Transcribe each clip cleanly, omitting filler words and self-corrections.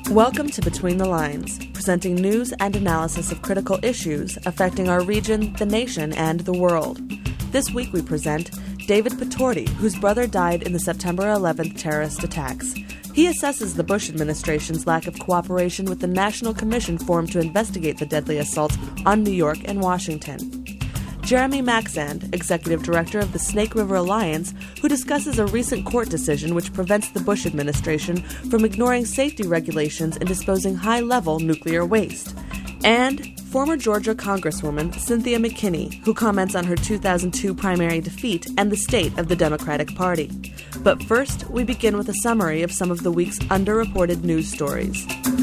Welcome to Between the Lines, presenting news and analysis of critical issues affecting our region, the nation, and the world. This week we present David Patorti, whose brother died in the September 11th terrorist attacks. He assesses the Bush administration's lack of cooperation with the National Commission formed to investigate the deadly assaults on New York and Washington. Jeremy Maxand, Executive Director of the Snake River Alliance, who discusses a recent court decision which prevents the Bush administration from ignoring safety regulations in disposing high-level nuclear waste. And former Georgia Congresswoman Cynthia McKinney, who comments on her 2002 primary defeat and the state of the Democratic Party. But first, we begin with a summary of some of the week's underreported news stories.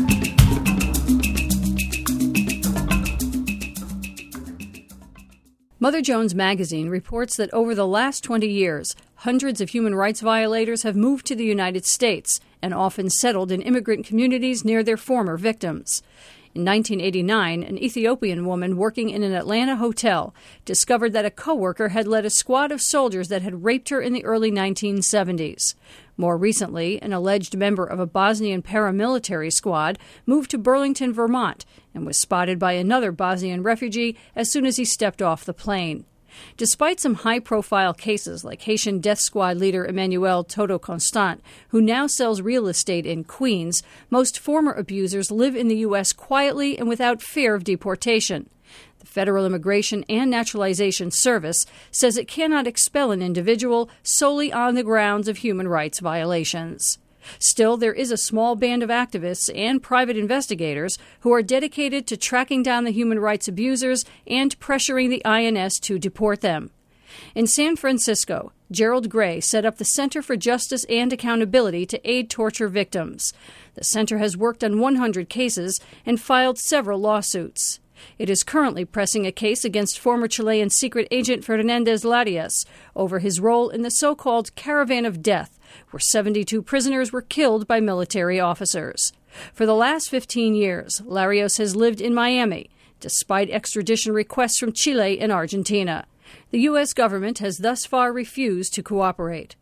Mother Jones magazine reports that over the last 20 years, hundreds of human rights violators have moved to the United States and often settled in immigrant communities near their former victims. In 1989, an Ethiopian woman working in an Atlanta hotel discovered that a coworker had led a squad of soldiers that had raped her in the early 1970s. More recently, an alleged member of a Bosnian paramilitary squad moved to Burlington, Vermont, and was spotted by another Bosnian refugee as soon as he stepped off the plane. Despite some high-profile cases like Haitian Death Squad leader Emmanuel Toto Constant, who now sells real estate in Queens, most former abusers live in the U.S. quietly and without fear of deportation. The Federal Immigration and Naturalization Service says it cannot expel an individual solely on the grounds of human rights violations. Still, there is a small band of activists and private investigators who are dedicated to tracking down the human rights abusers and pressuring the INS to deport them. In San Francisco, Gerald Gray set up the Center for Justice and Accountability to aid torture victims. The center has worked on 100 cases and filed several lawsuits. It is currently pressing a case against former Chilean secret agent Fernandez Larios over his role in the so-called Caravan of Death, where 72 prisoners were killed by military officers. For the last 15 years, Larios has lived in Miami, despite extradition requests from Chile and Argentina. The U.S. government has thus far refused to cooperate.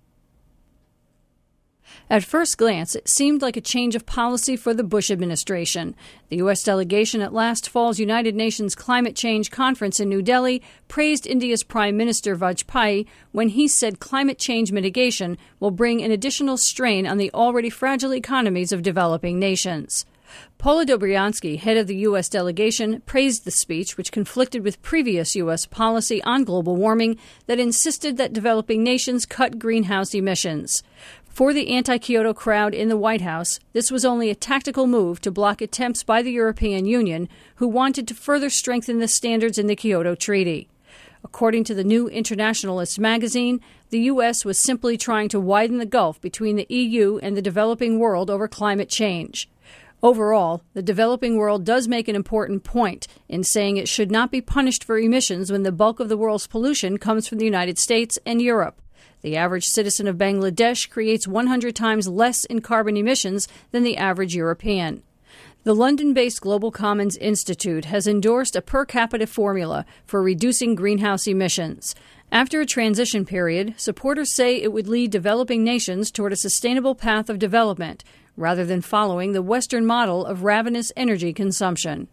At first glance, it seemed like a change of policy for the Bush administration. The U.S. delegation at last fall's United Nations Climate Change Conference in New Delhi praised India's Prime Minister Vajpayee when he said climate change mitigation will bring an additional strain on the already fragile economies of developing nations. Paula Dobriansky, head of the U.S. delegation, praised the speech, which conflicted with previous U.S. policy on global warming that insisted that developing nations cut greenhouse emissions. For the anti-Kyoto crowd in the White House, this was only a tactical move to block attempts by the European Union, who wanted to further strengthen the standards in the Kyoto Treaty. According to the New Internationalist magazine, the U.S. was simply trying to widen the gulf between the EU and the developing world over climate change. Overall, the developing world does make an important point in saying it should not be punished for emissions when the bulk of the world's pollution comes from the United States and Europe. The average citizen of Bangladesh creates 100 times less in carbon emissions than the average European. The London-based Global Commons Institute has endorsed a per capita formula for reducing greenhouse emissions. After a transition period, supporters say it would lead developing nations toward a sustainable path of development, rather than following the Western model of ravenous energy consumption.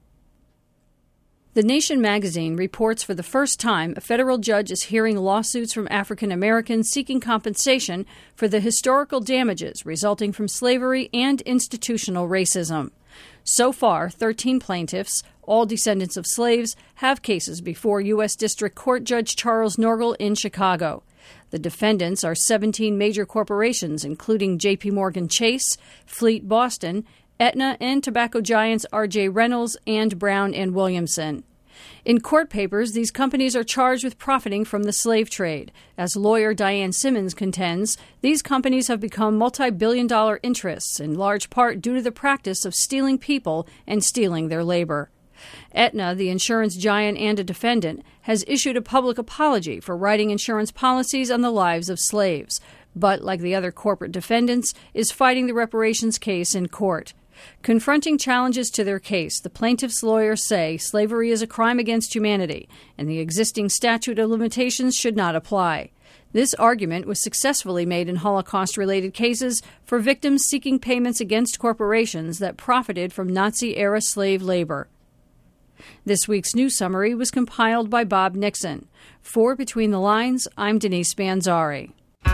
The Nation magazine reports for the first time a federal judge is hearing lawsuits from African Americans seeking compensation for the historical damages resulting from slavery and institutional racism. So far, 13 plaintiffs, all descendants of slaves, have cases before U.S. District Court Judge Charles Norgal in Chicago. The defendants are 17 major corporations, including J.P. Morgan Chase, Fleet Boston, Aetna, and tobacco giants R.J. Reynolds and Brown and Williamson. In court papers, these companies are charged with profiting from the slave trade. As lawyer Diane Simmons contends, these companies have become multi-billion-dollar interests, in large part due to the practice of stealing people and stealing their labor. Aetna, the insurance giant and a defendant, has issued a public apology for writing insurance policies on the lives of slaves, but, like the other corporate defendants, is fighting the reparations case in court. Confronting challenges to their case, the plaintiffs' lawyers say slavery is a crime against humanity, and the existing statute of limitations should not apply. This argument was successfully made in Holocaust-related cases for victims seeking payments against corporations that profited from Nazi-era slave labor. This week's news summary was compiled by Bob Nixon. For Between the Lines, I'm Denise Banzari.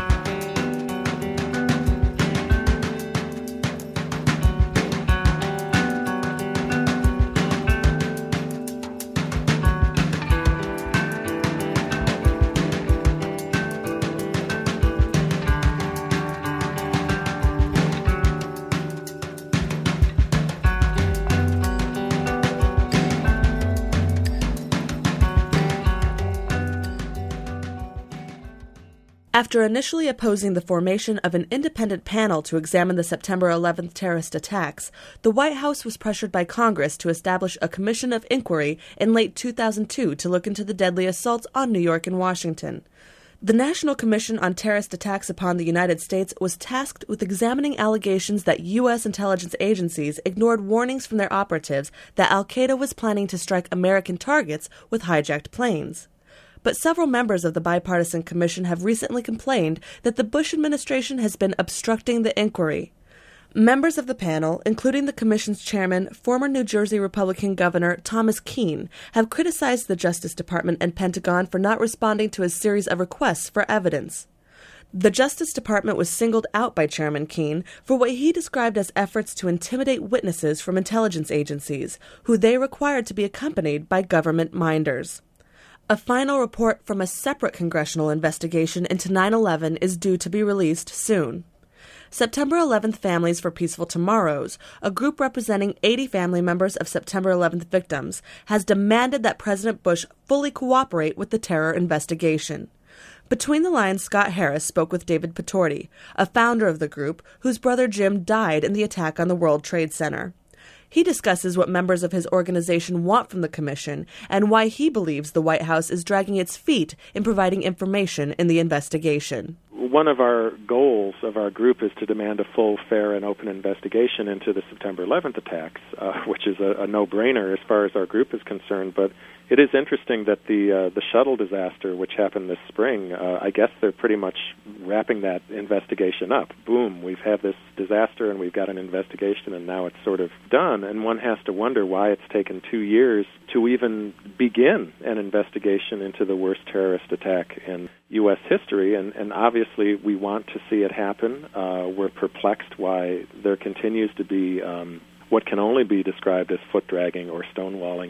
After initially opposing the formation of an independent panel to examine the September 11th terrorist attacks, the White House was pressured by Congress to establish a commission of inquiry in late 2002 to look into the deadly assaults on New York and Washington. The National Commission on Terrorist Attacks upon the United States was tasked with examining allegations that U.S. intelligence agencies ignored warnings from their operatives that al-Qaeda was planning to strike American targets with hijacked planes. But several members of the bipartisan commission have recently complained that the Bush administration has been obstructing the inquiry. Members of the panel, including the commission's chairman, former New Jersey Republican Governor Thomas Kean, have criticized the Justice Department and Pentagon for not responding to a series of requests for evidence. The Justice Department was singled out by Chairman Kean for what he described as efforts to intimidate witnesses from intelligence agencies, who they required to be accompanied by government minders. A final report from a separate congressional investigation into 9/11 is due to be released soon. September 11th Families for Peaceful Tomorrows, a group representing 80 family members of September 11th victims, has demanded that President Bush fully cooperate with the terror investigation. Between the Lines, Scott Harris spoke with David Patorti, a founder of the group whose brother Jim died in the attack on the World Trade Center. He discusses what members of his organization want from the commission and why he believes the White House is dragging its feet in providing information in the investigation. One of our goals of our group is to demand a full, fair, and open investigation into the September 11th attacks, which is a no-brainer as far as our group is concerned. But it is interesting that the shuttle disaster, which happened this spring, I guess they're pretty much wrapping that investigation up. Boom, we've had this disaster and we've got an investigation and now it's sort of done. And one has to wonder why it's taken 2 years to even begin an investigation into the worst terrorist attack in U.S. history. And obviously we want to see it happen. We're perplexed why there continues to be what can only be described as foot-dragging or stonewalling.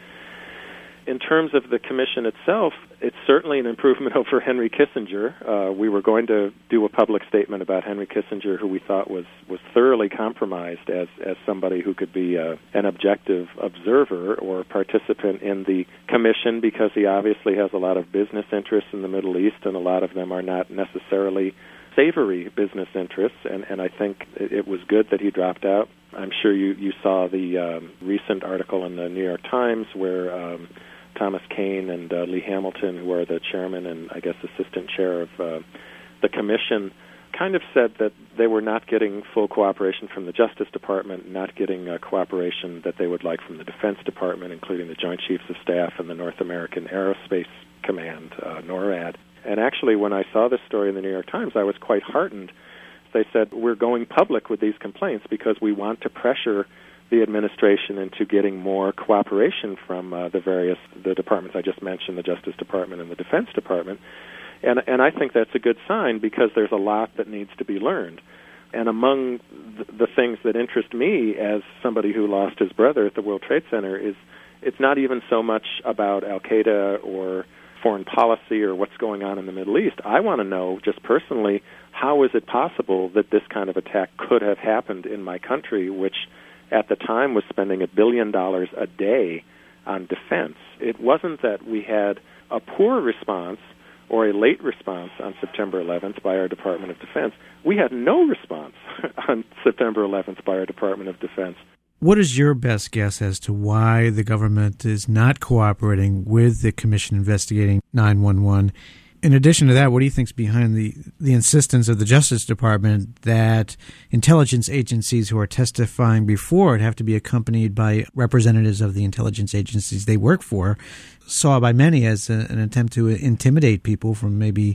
In terms of the commission itself, it's certainly an improvement over Henry Kissinger. We were going to do a public statement about Henry Kissinger, who we thought was thoroughly compromised as somebody who could be an objective observer or participant in the commission, because he obviously has a lot of business interests in the Middle East, and a lot of them are not necessarily savory business interests, and I think it was good that he dropped out. I'm sure you saw the recent article in the New York Times where Thomas Kean and Lee Hamilton, who are the chairman and I guess assistant chair of the commission, kind of said that they were not getting full cooperation from the Justice Department, not getting cooperation that they would like from the Defense Department, including the Joint Chiefs of Staff and the North American Aerospace Command, NORAD. And actually, when I saw this story in the New York Times, I was quite heartened. They said, we're going public with these complaints because we want to pressure the administration into getting more cooperation from the departments I just mentioned, the Justice Department and the Defense Department. And I think that's a good sign because there's a lot that needs to be learned. And among the things that interest me as somebody who lost his brother at the World Trade Center is it's not even so much about al-Qaeda or foreign policy or what's going on in the Middle East. I want to know, just personally, how is it possible that this kind of attack could have happened in my country, which at the time was spending $1 billion a day on defense? It wasn't that we had a poor response or a late response on September 11th by our Department of Defense. We had no response on September 11th by our Department of Defense. What is your best guess as to why the government is not cooperating with the commission investigating 9/11? In addition to that, what do you think is behind the insistence of the Justice Department that intelligence agencies who are testifying before it have to be accompanied by representatives of the intelligence agencies they work for, saw by many as an attempt to intimidate people from maybe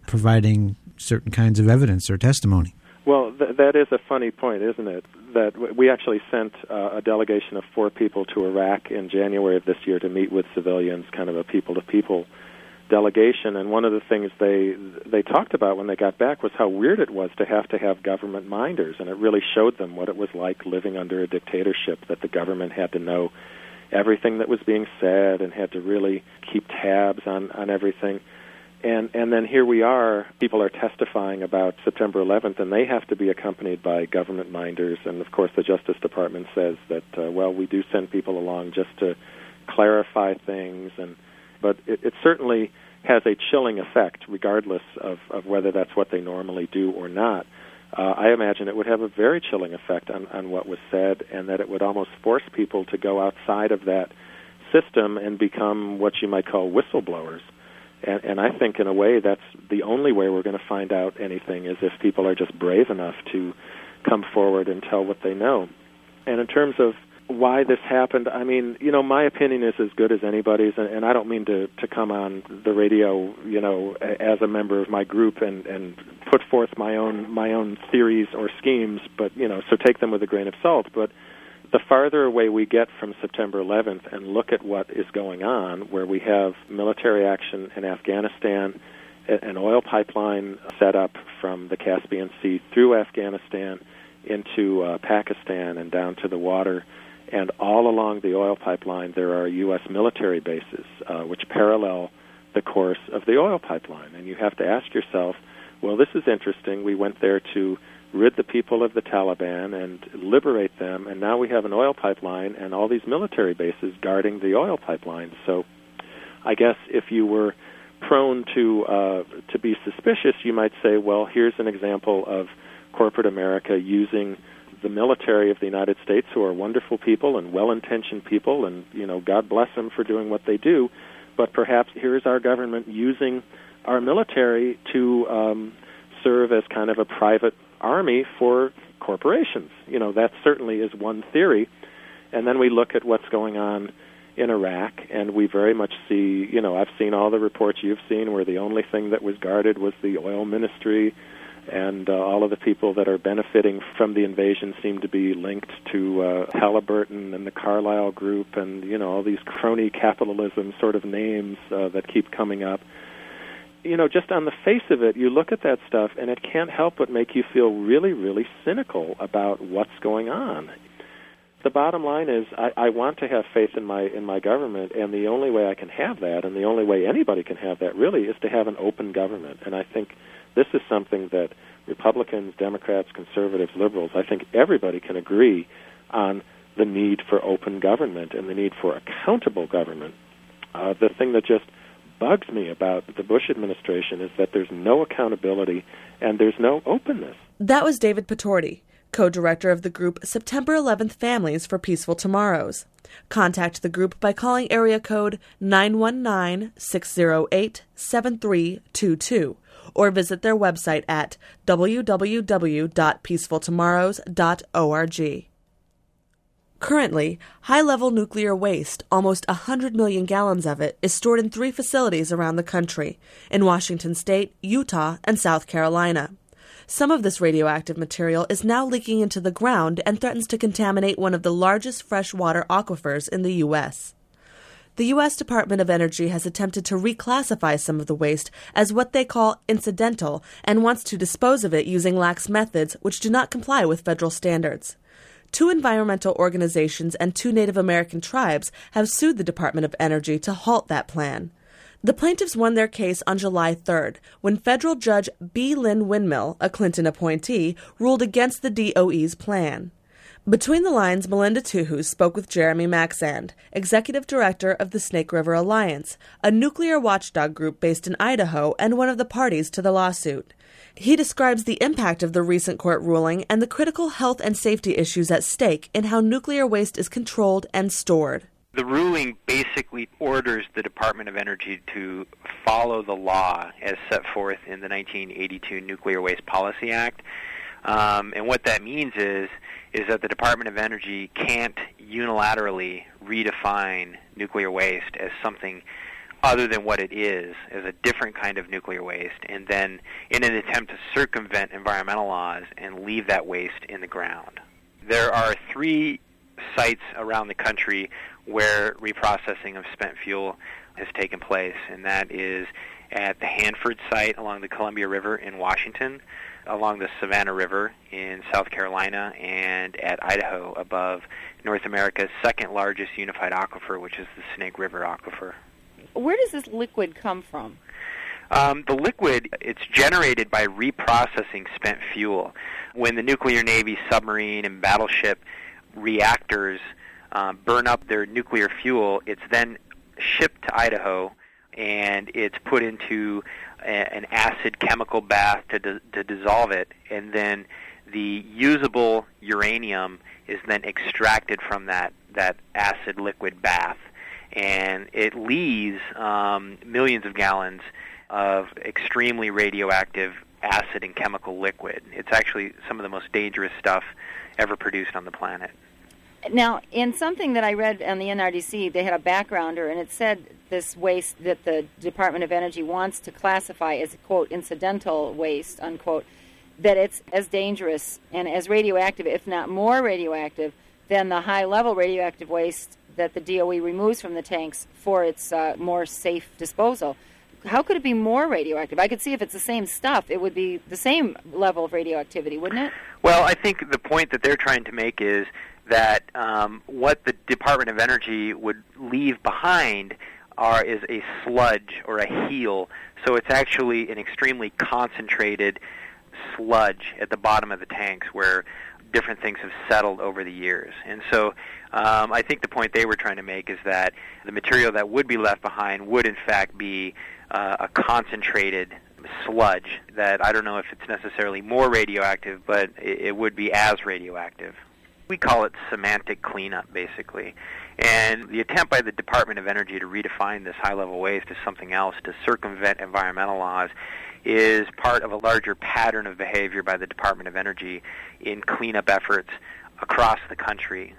providing certain kinds of evidence or testimony. Well, that is a funny point, isn't it? That we actually sent a delegation of 4 people to Iraq in January of this year to meet with civilians, kind of a people-to-people delegation. And one of the things they talked about when they got back was how weird it was to have government minders. And it really showed them what it was like living under a dictatorship, that the government had to know everything that was being said and had to really keep tabs on everything. And then here we are, people are testifying about September 11th, and they have to be accompanied by government minders. And, of course, the Justice Department says that, we do send people along just to clarify things. But it certainly has a chilling effect, regardless of whether that's what they normally do or not. I imagine it would have a very chilling effect on what was said, and that it would almost force people to go outside of that system and become what you might call whistleblowers. And I think, in a way, that's the only way we're going to find out anything, is if people are just brave enough to come forward and tell what they know. And in terms of why this happened, I mean, my opinion is as good as anybody's, and I don't mean to come on the radio, as a member of my group and put forth my own theories or schemes, but, so take them with a grain of salt. But the farther away we get from September 11th and look at what is going on, where we have military action in Afghanistan, an oil pipeline set up from the Caspian Sea through Afghanistan into Pakistan and down to the water, and all along the oil pipeline there are U.S. military bases which parallel the course of the oil pipeline. And you have to ask yourself, well, this is interesting. We went there to rid the people of the Taliban and liberate them, and now we have an oil pipeline and all these military bases guarding the oil pipeline. So I guess if you were prone to be suspicious, you might say, well, here's an example of corporate America using the military of the United States, who are wonderful people and well-intentioned people, and, God bless them for doing what they do, but perhaps here's our government using our military to serve as kind of a private army for corporations. That certainly is one theory. And then we look at what's going on in Iraq, and we very much see, I've seen all the reports you've seen where the only thing that was guarded was the oil ministry, and all of the people that are benefiting from the invasion seem to be linked to Halliburton and the Carlyle Group and, all these crony capitalism sort of names that keep coming up. Just on the face of it, you look at that stuff, and it can't help but make you feel really, really cynical about what's going on. The bottom line is, I want to have faith in my government, and the only way I can have that, and the only way anybody can have that, really, is to have an open government. And I think this is something that Republicans, Democrats, conservatives, liberals, I think everybody can agree on the need for open government and the need for accountable government. The thing that just bugs me about the Bush administration is that there's no accountability and there's no openness. That was David Patorti, co-director of the group September 11th Families for Peaceful Tomorrows. Contact the group by calling area code 919-608-7322 or visit their website at www.peacefultomorrows.org. Currently, high-level nuclear waste, almost 100 million gallons of it, is stored in 3 facilities around the country, in Washington State, Utah, and South Carolina. Some of this radioactive material is now leaking into the ground and threatens to contaminate one of the largest freshwater aquifers in the U.S. The U.S. Department of Energy has attempted to reclassify some of the waste as what they call incidental and wants to dispose of it using lax methods which do not comply with federal standards. 2 environmental organizations and 2 Native American tribes have sued the Department of Energy to halt that plan. The plaintiffs won their case on July 3rd, when federal judge B. Lynn Windmill, a Clinton appointee, ruled against the DOE's plan. Between the lines, Melinda Tuhus spoke with Jeremy Maxand, executive director of the Snake River Alliance, a nuclear watchdog group based in Idaho and one of the parties to the lawsuit. He describes the impact of the recent court ruling and the critical health and safety issues at stake in how nuclear waste is controlled and stored. The ruling basically orders the Department of Energy to follow the law as set forth in the 1982 Nuclear Waste Policy Act. And what that means is that the Department of Energy can't unilaterally redefine nuclear waste as something other than what it is, as a different kind of nuclear waste, and then in an attempt to circumvent environmental laws and leave that waste in the ground. There are 3 sites around the country where reprocessing of spent fuel has taken place, and that is at the Hanford site along the Columbia River in Washington, along the Savannah River in South Carolina, and at Idaho above North America's second largest unified aquifer, which is the Snake River Aquifer. Where does this liquid come from? The liquid, it's generated by reprocessing spent fuel. When the nuclear Navy submarine and battleship reactors burn up their nuclear fuel, it's then shipped to Idaho, and it's put into an acid chemical bath to dissolve it, and then the usable uranium is then extracted from that acid liquid bath, and it leaves millions of gallons of extremely radioactive acid and chemical liquid. It's actually some of the most dangerous stuff ever produced on the planet. Now, in something that I read on the NRDC, they had a backgrounder, and it said this waste that the Department of Energy wants to classify as, quote, incidental waste, unquote, that it's as dangerous and as radioactive, if not more radioactive, than the high-level radioactive waste that the DOE removes from the tanks for its more safe disposal. How could it be more radioactive? I could see if it's the same stuff, it would be the same level of radioactivity, wouldn't it? Well, I think the point that they're trying to make is that what the Department of Energy would leave behind is a sludge or a heel. So it's actually an extremely concentrated sludge at the bottom of the tanks where different things have settled over the years. And so I think the point they were trying to make is that the material that would be left behind would in fact be a concentrated sludge that I don't know if it's necessarily more radioactive, but it would be as radioactive. We call it semantic cleanup, basically. And the attempt by the Department of Energy to redefine this high-level waste as something else, to circumvent environmental laws, is part of a larger pattern of behavior by the Department of Energy in cleanup efforts across the country.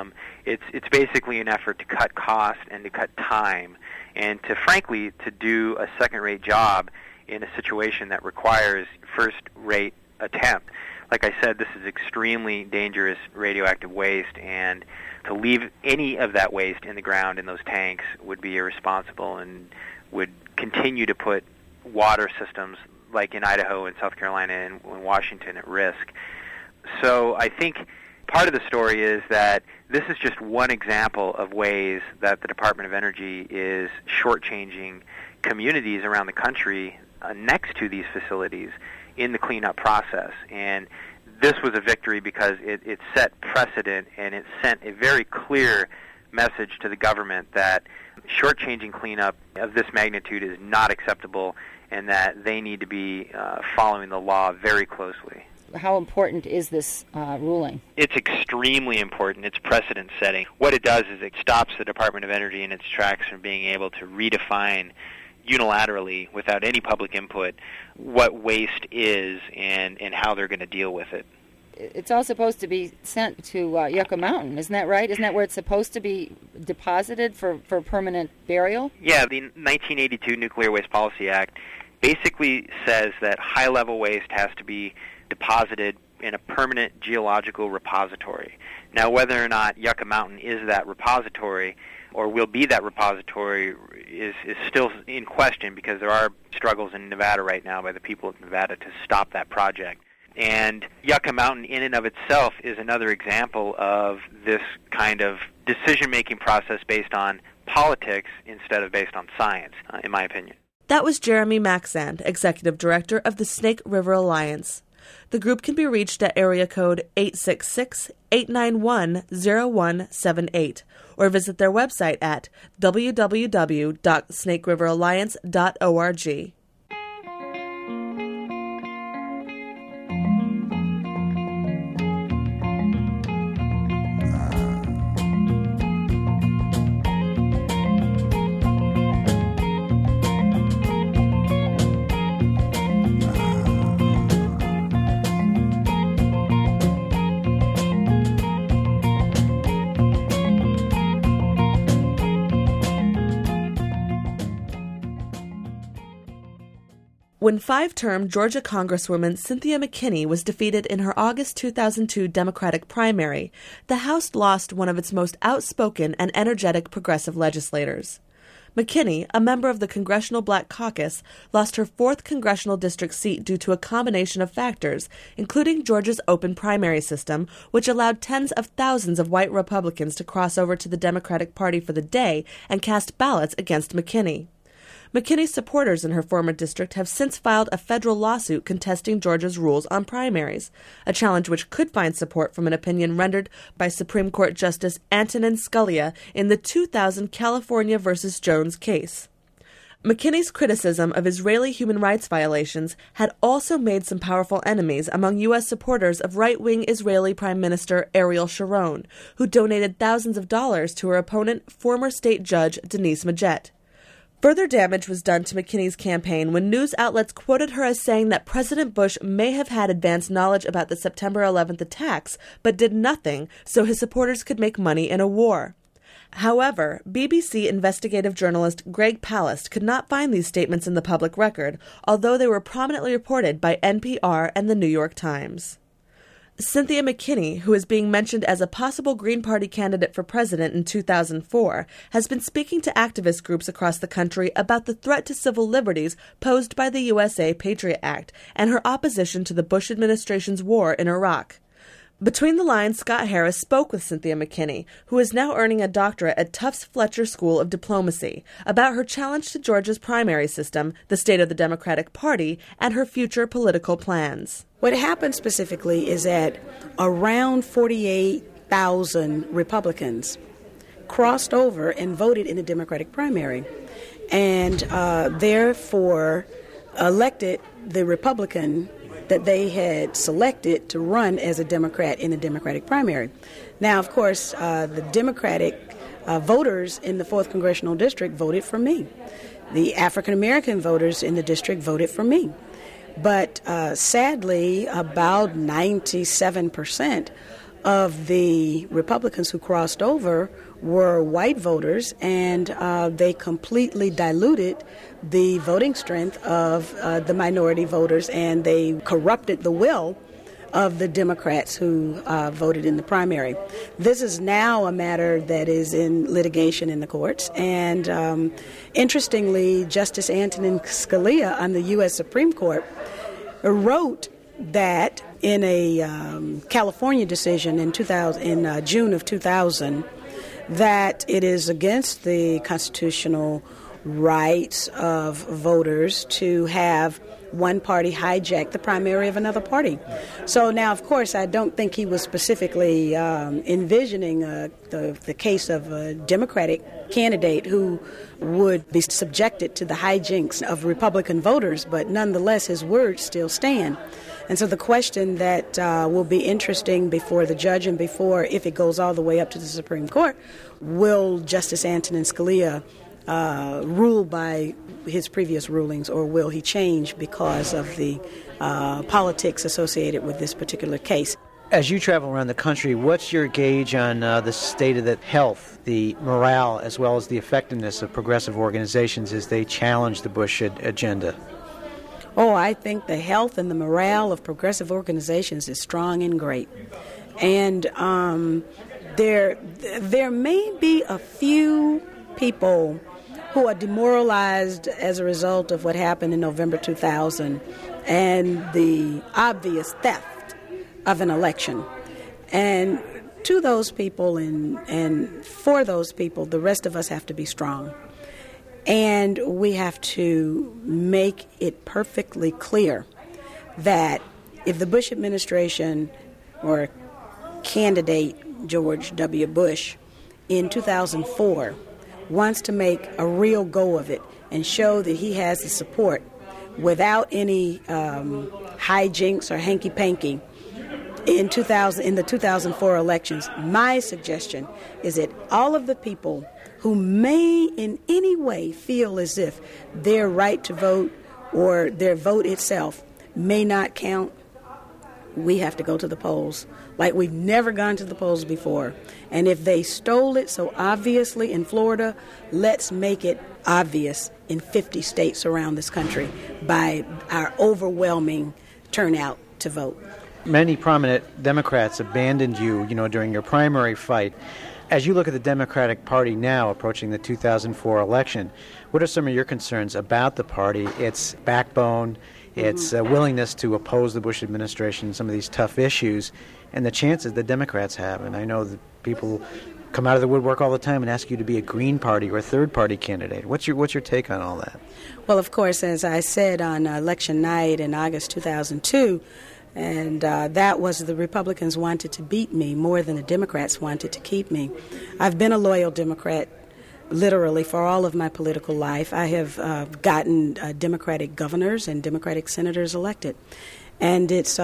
It's basically an effort to cut cost and to cut time, and to, frankly, to do a second-rate job in a situation that requires first-rate attempt. Like I said, this is extremely dangerous radioactive waste, and to leave any of that waste in the ground in those tanks would be irresponsible and would continue to put water systems like in Idaho and South Carolina and Washington at risk. So I think part of the story is that this is just one example of ways that the Department of Energy is shortchanging communities around the country next to these facilities in the cleanup process. And this was a victory because it set precedent, and it sent a very clear message to the government that shortchanging cleanup of this magnitude is not acceptable, and that they need to be following the law very closely. How important is this ruling? It's extremely important. It's precedent-setting. What it does is it stops the Department of Energy in its tracks from being able to redefine unilaterally, without any public input, what waste is and how they're going to deal with it. It's all supposed to be sent to Yucca Mountain, isn't that right? Isn't that where it's supposed to be deposited for permanent burial? Yeah, the 1982 Nuclear Waste Policy Act basically says that high-level waste has to be deposited in a permanent geological repository. Now, whether or not Yucca Mountain is that repository or will be that repository is still in question, because there are struggles in Nevada right now by the people of Nevada to stop that project. And Yucca Mountain in and of itself is another example of this kind of decision-making process based on politics instead of based on science, in my opinion. That was Jeremy Maxand, Executive Director of the Snake River Alliance. The group can be reached at area code 866-891-0178 or visit their website at www.snakeriveralliance.org. When five-term Georgia Congresswoman Cynthia McKinney was defeated in her August 2002 Democratic primary, the House lost one of its most outspoken and energetic progressive legislators. McKinney, a member of the Congressional Black Caucus, lost her 4th congressional district seat due to a combination of factors, including Georgia's open primary system, which allowed tens of thousands of white Republicans to cross over to the Democratic Party for the day and cast ballots against McKinney. McKinney's supporters in her former district have since filed a federal lawsuit contesting Georgia's rules on primaries, a challenge which could find support from an opinion rendered by Supreme Court Justice Antonin Scalia in the 2000 California v. Jones case. McKinney's criticism of Israeli human rights violations had also made some powerful enemies among U.S. supporters of right-wing Israeli Prime Minister Ariel Sharon, who donated thousands of dollars to her opponent, former state judge Denise Majette. Further damage was done to McKinney's campaign when news outlets quoted her as saying that President Bush may have had advanced knowledge about the September 11th attacks, but did nothing so his supporters could make money in a war. However, BBC investigative journalist Greg Palast could not find these statements in the public record, although they were prominently reported by NPR and the New York Times. Cynthia McKinney, who is being mentioned as a possible Green Party candidate for president in 2004, has been speaking to activist groups across the country about the threat to civil liberties posed by the USA Patriot Act and her opposition to the Bush administration's war in Iraq. Between the lines, Scott Harris spoke with Cynthia McKinney, who is now earning a doctorate at Tufts Fletcher School of Diplomacy, about her challenge to Georgia's primary system, the state of the Democratic Party, and her future political plans. What happened specifically is that around 48,000 Republicans crossed over and voted in the Democratic primary, and therefore elected the Republican that they had selected to run as a Democrat in the Democratic primary. Now, of course, the Democratic voters in the 4th Congressional District voted for me. The African-American voters in the district voted for me. But sadly, about 97% of the Republicans who crossed over were white voters, and they completely diluted the voting strength of the minority voters, and they corrupted the will of the Democrats who voted in the primary. This is now a matter that is in litigation in the courts, and interestingly, Justice Antonin Scalia on the U.S. Supreme Court wrote that in a California decision in June of 2000, that it is against the constitutional rights of voters to have one party hijack the primary of another party. So now, of course, I don't think he was specifically envisioning the case of a Democratic candidate who would be subjected to the hijinks of Republican voters, but nonetheless, his words still stand. And so the question that will be interesting before the judge and before, if it goes all the way up to the Supreme Court, will Justice Antonin Scalia rule by his previous rulings, or will he change because of the politics associated with this particular case? As you travel around the country, what's your gauge on the state of the health, the morale, as well as the effectiveness of progressive organizations as they challenge the Bush agenda? Oh, I think the health and the morale of progressive organizations is strong and great. And there may be a few people who are demoralized as a result of what happened in November 2000 and the obvious theft of an election. And to those people and for those people, the rest of us have to be strong. And we have to make it perfectly clear that if the Bush administration or candidate George W. Bush in 2004 wants to make a real go of it and show that he has the support without any hijinks or hanky-panky in the 2004 elections, my suggestion is that all of the people who may in any way feel as if their right to vote or their vote itself may not count, we have to go to the polls like we've never gone to the polls before. And if they stole it so obviously in Florida, let's make it obvious in 50 states around this country by our overwhelming turnout to vote. Many prominent Democrats abandoned you, during your primary fight. As you look at the Democratic Party now approaching the 2004 election, what are some of your concerns about the party, its backbone, its willingness to oppose the Bush administration, some of these tough issues, and the chances the Democrats have? And I know that people come out of the woodwork all the time and ask you to be a Green Party or a third-party candidate. What's your take on all that? Well, of course, as I said on election night in August 2002, and that was the Republicans wanted to beat me more than the Democrats wanted to keep me. I've been a loyal Democrat literally for all of my political life. I have gotten Democratic governors and Democratic senators elected. And it's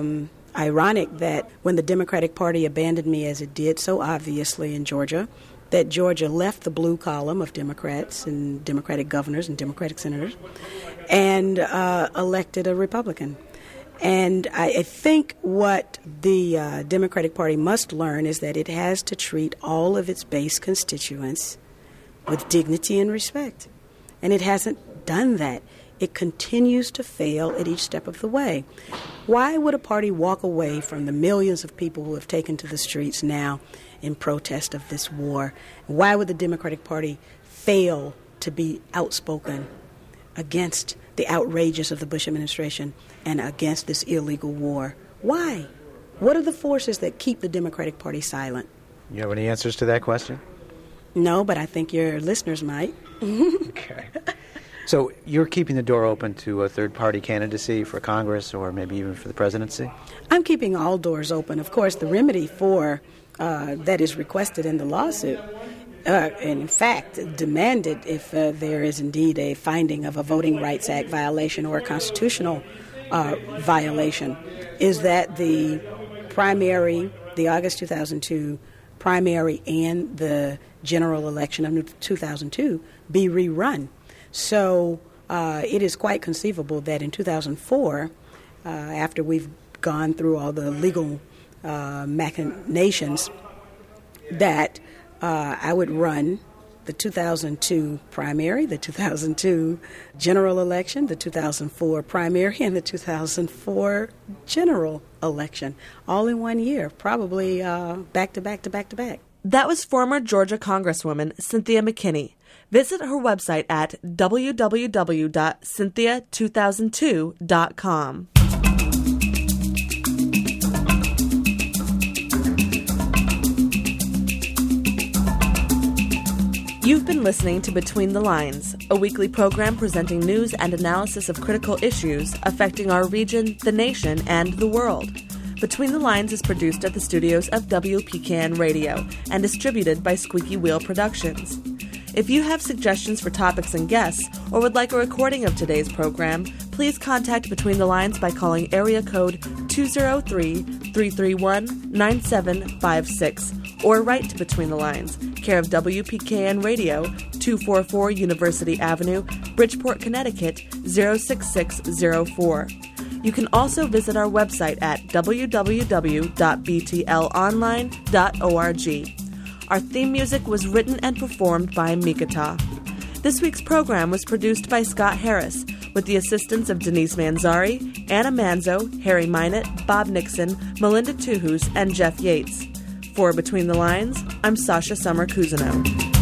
ironic that when the Democratic Party abandoned me as it did so obviously in Georgia, that Georgia left the blue column of Democrats and Democratic governors and Democratic senators and elected a Republican. And I think what the Democratic Party must learn is that it has to treat all of its base constituents with dignity and respect. And it hasn't done that. It continues to fail at each step of the way. Why would a party walk away from the millions of people who have taken to the streets now in protest of this war? Why would the Democratic Party fail to be outspoken against the outrages of the Bush administration and against this illegal war? Why? What are the forces that keep the Democratic Party silent? You have any answers to that question? No, but I think your listeners might. Okay. So you're keeping the door open to a third-party candidacy for Congress or maybe even for the presidency? I'm keeping all doors open. Of course, the remedy for that is requested in the lawsuit, in fact, demanded if there is indeed a finding of a Voting Rights Act violation or a constitutional violation, is that the primary, the August 2002 primary and the general election of 2002 be rerun. So it is quite conceivable that in 2004, after we've gone through all the legal machinations, that I would run the 2002 primary, the 2002 general election, the 2004 primary, and the 2004 general election, all in 1 year, probably back to back to back to back. That was former Georgia Congresswoman Cynthia McKinney. Visit her website at www.cynthia2002.com. You've been listening to Between the Lines, a weekly program presenting news and analysis of critical issues affecting our region, the nation, and the world. Between the Lines is produced at the studios of WPKN Radio and distributed by Squeaky Wheel Productions. If you have suggestions for topics and guests, or would like a recording of today's program, please contact Between the Lines by calling area code 203-331-9756, or write to Between the Lines, care of WPKN Radio, 244 University Avenue, Bridgeport, Connecticut, 06604. You can also visit our website at www.btlonline.org. Our theme music was written and performed by Mikata. This week's program was produced by Scott Harris, with the assistance of Denise Manzari, Anna Manzo, Harry Minott, Bob Nixon, Melinda Tuhus, and Jeff Yates. For Between the Lines, I'm Sasha Summer-Cousineau.